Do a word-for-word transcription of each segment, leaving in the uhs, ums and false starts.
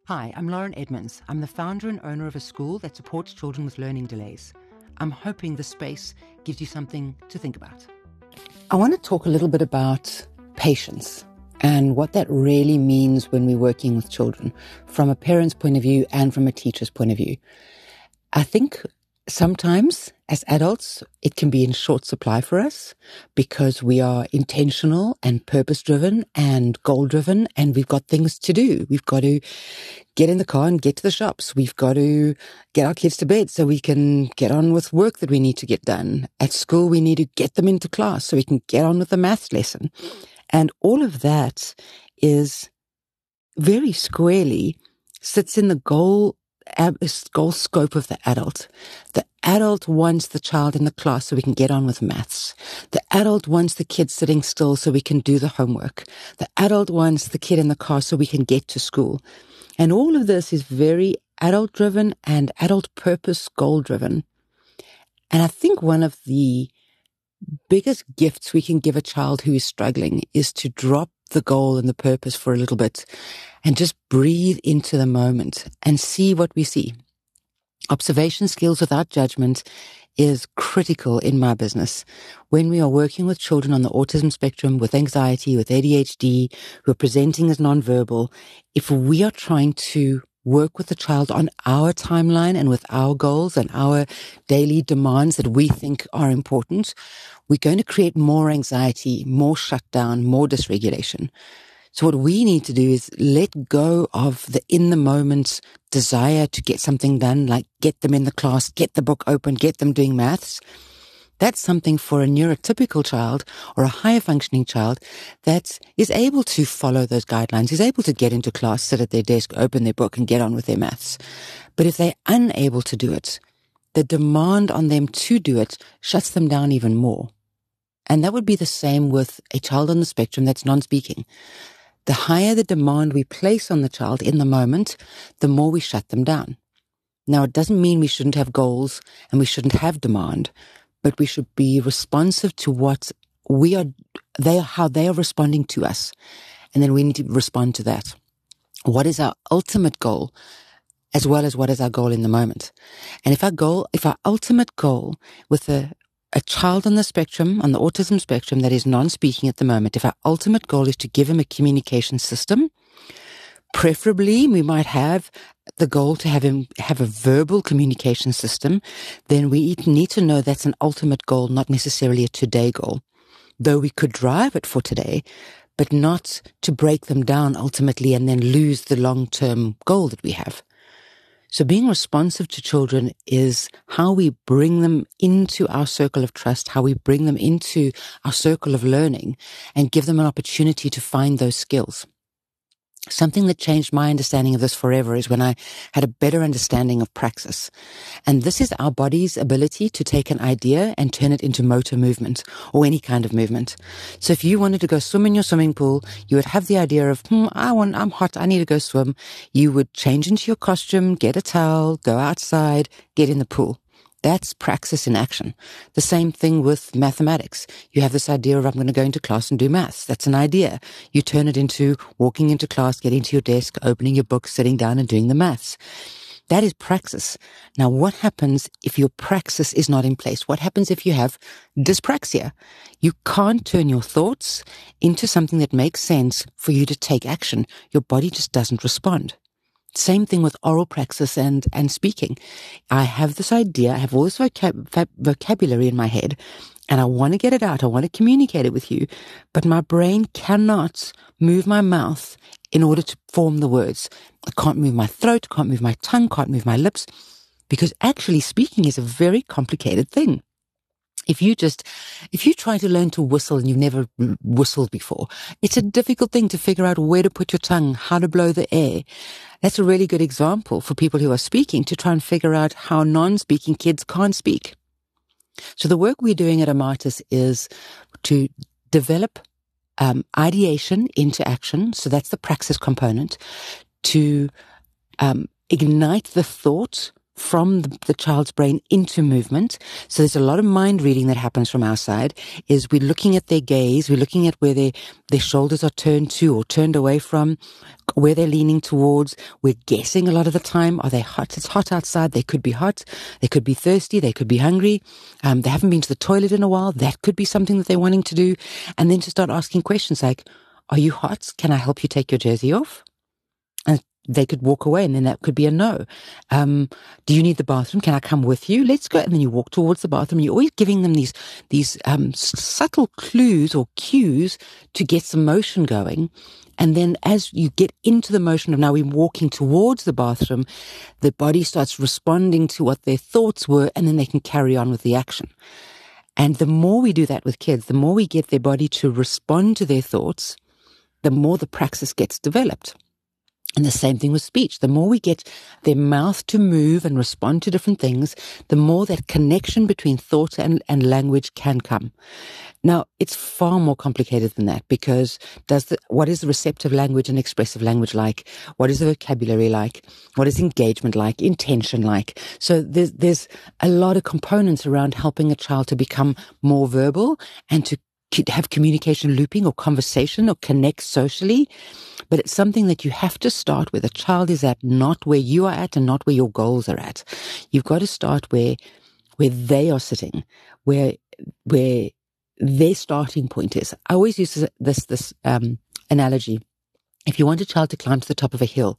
Hi, I'm Lauren Edmonds. I'm the founder and owner of a school that supports children with learning delays. I'm hoping this space gives you something to think about. I want to talk a little bit about patience and what that really means when we're working with children from a parent's point of view and from a teacher's point of view. I think sometimes as adults, it can be in short supply for us because we are intentional and purpose-driven and goal-driven, and we've got things to do. We've got to get in the car and get to the shops. We've got to get our kids to bed so we can get on with work that we need to get done. At school, we need to get them into class so we can get on with the maths lesson. And all of that is very squarely sits in the goal goal scope of the adult. The adult wants the child in the class so we can get on with maths. The adult wants the kid sitting still so we can do the homework. The adult wants the kid in the car so we can get to school. And all of this is very adult-driven and adult purpose goal-driven. And I think one of the biggest gifts we can give a child who is struggling is to drop the goal and the purpose for a little bit and just breathe into the moment and see what we see. Observation skills without judgment is critical in my business. When we are working with children on the autism spectrum, with anxiety, with A D H D, who are presenting as nonverbal, if we are trying to work with the child on our timeline and with our goals and our daily demands that we think are important, we're going to create more anxiety, more shutdown, more dysregulation. So what we need to do is let go of the in-the-moment desire to get something done, like get them in the class, get the book open, get them doing maths. That's something for a neurotypical child or a higher functioning child that is able to follow those guidelines, is able to get into class, sit at their desk, open their book and get on with their maths. But if they're unable to do it, the demand on them to do it shuts them down even more. And that would be the same with a child on the spectrum that's non-speaking. The higher the demand we place on the child in the moment, the more we shut them down. Now, it doesn't mean we shouldn't have goals and we shouldn't have demand, but we should be responsive to what we are, they are, how they are responding to us. And then we need to respond to that. What is our ultimate goal, as well as what is our goal in the moment? And if our goal, if our ultimate goal with a A child on the spectrum, on the autism spectrum that is non-speaking at the moment, if our ultimate goal is to give him a communication system, preferably we might have the goal to have him have a verbal communication system, then we need to know that's an ultimate goal, not necessarily a today goal. Though we could drive it for today, but not to break them down ultimately and then lose the long-term goal that we have. So being responsive to children is how we bring them into our circle of trust, how we bring them into our circle of learning and give them an opportunity to find those skills. Something that changed my understanding of this forever is when I had a better understanding of praxis. And this is our body's ability to take an idea and turn it into motor movement or any kind of movement. So if you wanted to go swim in your swimming pool, you would have the idea of, hmm, I want, I'm hot, I need to go swim. You would change into your costume, get a towel, go outside, get in the pool. That's praxis in action. The same thing with mathematics. You have this idea of, I'm going to go into class and do maths. That's an idea. You turn it into walking into class, getting to your desk, opening your book, sitting down and doing the maths. That is praxis. Now, what happens if your praxis is not in place? What happens if you have dyspraxia? You can't turn your thoughts into something that makes sense for you to take action. Your body just doesn't respond. Same thing with oral praxis and, and speaking. I have this idea, I have all this vocab, vocabulary in my head, and I want to get it out, I want to communicate it with you, but my brain cannot move my mouth in order to form the words. I can't move my throat, can't move my tongue, can't move my lips, because actually speaking is a very complicated thing. If you just, if you try to learn to whistle and you've never whistled before, it's a difficult thing to figure out where to put your tongue, how to blow the air. That's a really good example for people who are speaking to try and figure out how non-speaking kids can't speak. So the work we're doing at Amatis is to develop um, ideation into action. So that's the praxis component, to um, ignite the thought from the, the child's brain into movement. So there's a lot of mind reading that happens from our side. Is we're looking at their gaze, we're looking at where their, their shoulders are turned to or turned away from, where they're leaning towards. We're guessing a lot of the time. Are they hot? It's hot outside. They could be hot. They could be thirsty. They could be hungry. Um, they haven't been to the toilet in a while. That could be something that they're wanting to do. And then to start asking questions like, are you hot? Can I help you take your jersey off? And they could walk away, and then that could be a no. Um, do you need the bathroom? Can I come with you? Let's go. And then you walk towards the bathroom. You're always giving them these, these, um, subtle clues or cues to get some motion going. And then as you get into the motion of now we're walking towards the bathroom, the body starts responding to what their thoughts were, and then they can carry on with the action. And the more we do that with kids, the more we get their body to respond to their thoughts, the more the praxis gets developed. And the same thing with speech. The more we get their mouth to move and respond to different things, the more that connection between thought and, and language can come. Now, it's far more complicated than that, because does the, what is the receptive language and expressive language like? What is the vocabulary like? What is engagement like? Intention like? So there's, there's a lot of components around helping a child to become more verbal and to have communication looping or conversation or connect socially. But it's something that you have to start where the child is at, not where you are at and not where your goals are at. You've got to start where, where they are sitting, where, where their starting point is. I always use this, this, this um, analogy. If you want a child to climb to the top of a hill,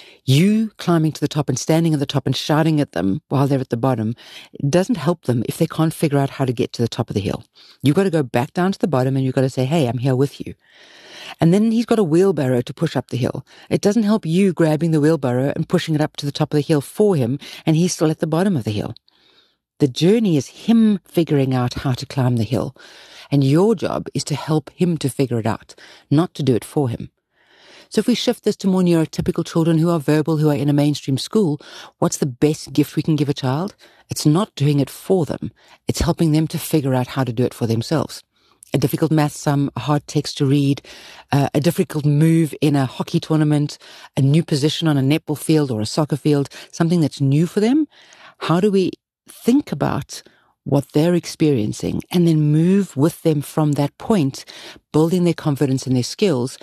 you climbing to the top and standing at the top and shouting at them while they're at the bottom, it doesn't help them if they can't figure out how to get to the top of the hill. You've got to go back down to the bottom and you've got to say, hey, I'm here with you. And then he's got a wheelbarrow to push up the hill. It doesn't help you grabbing the wheelbarrow and pushing it up to the top of the hill for him, and he's still at the bottom of the hill. The journey is him figuring out how to climb the hill. And your job is to help him to figure it out, not to do it for him. So if we shift this to more neurotypical children who are verbal, who are in a mainstream school, what's the best gift we can give a child? It's not doing it for them. It's helping them to figure out how to do it for themselves. A difficult math sum, a hard text to read, uh, a difficult move in a hockey tournament, a new position on a netball field or a soccer field, something that's new for them. How do we think about what they're experiencing and then move with them from that point, building their confidence and their skills,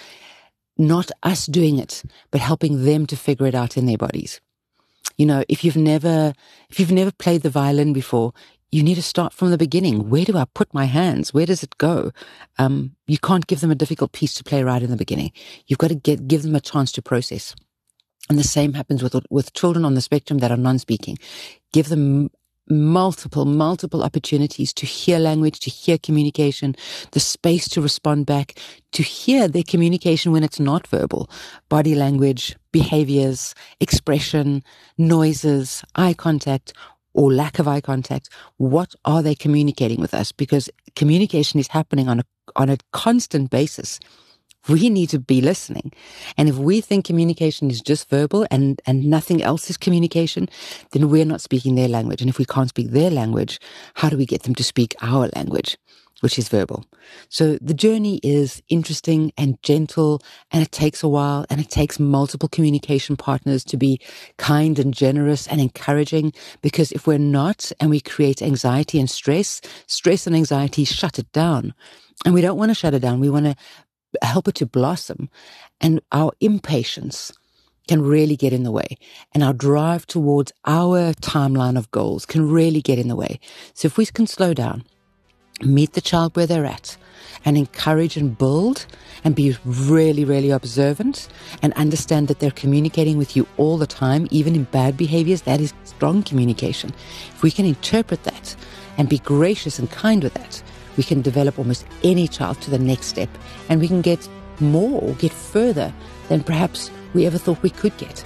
not us doing it, but helping them to figure it out in their bodies. You know, if you've never, if you've never played the violin before, you need to start from the beginning. Where do I put my hands? Where does it go? Um, you can't give them a difficult piece to play right in the beginning. You've got to get, give them a chance to process. And the same happens with, with children on the spectrum that are non-speaking. Give them multiple, multiple opportunities to hear language, to hear communication, the space to respond back, to hear their communication when it's not verbal, body language, behaviors, expression, noises, eye contact, or lack of eye contact. What are they communicating with us? Because communication is happening on a, on a constant basis. We need to be listening. And if we think communication is just verbal and, and nothing else is communication, then we're not speaking their language. And if we can't speak their language, how do we get them to speak our language, which is verbal? So the journey is interesting and gentle, and it takes a while, and it takes multiple communication partners to be kind and generous and encouraging, because if we're not and we create anxiety and stress, stress and anxiety shut it down. And we don't want to shut it down. We want to help it to blossom, and our impatience can really get in the way, and our drive towards our timeline of goals can really get in the way. So if we can slow down, meet the child where they're at, and encourage and build and be really, really observant and understand that they're communicating with you all the time, even in bad behaviors, that is strong communication. If we can interpret that and be gracious and kind with that, we can develop almost any child to the next step, and we can get more or get further than perhaps we ever thought we could get.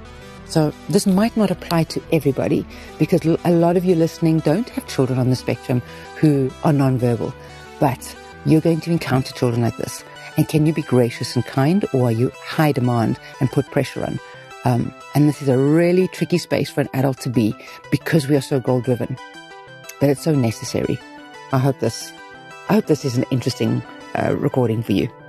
So this might not apply to everybody, because a lot of you listening don't have children on the spectrum who are nonverbal, but you're going to encounter children like this. And can you be gracious and kind, or are you high demand and put pressure on? Um, and this is a really tricky space for an adult to be, because we are so goal driven, but it's so necessary. I hope this, I hope this is an interesting uh, recording for you.